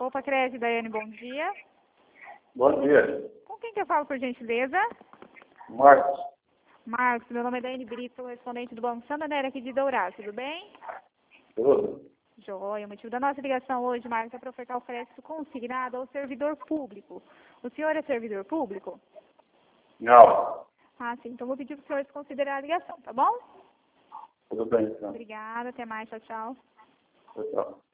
Opa, Crédito, Daiane, bom dia. Bom dia. Com quem que eu falo, por gentileza? Marcos. Marcos, meu nome é Daiane Brito, sou correspondente do Banco Santander aqui de Dourado, tudo bem? Tudo. Joia. O motivo da nossa ligação hoje, Marcos, é para ofertar o crédito consignado ao servidor público. O senhor é servidor público? Não. Ah, sim. Então vou pedir para o senhor desconsiderar a ligação, tá bom? Tudo bem, então. Obrigada, até mais, tchau, tchau. Tchau, tchau.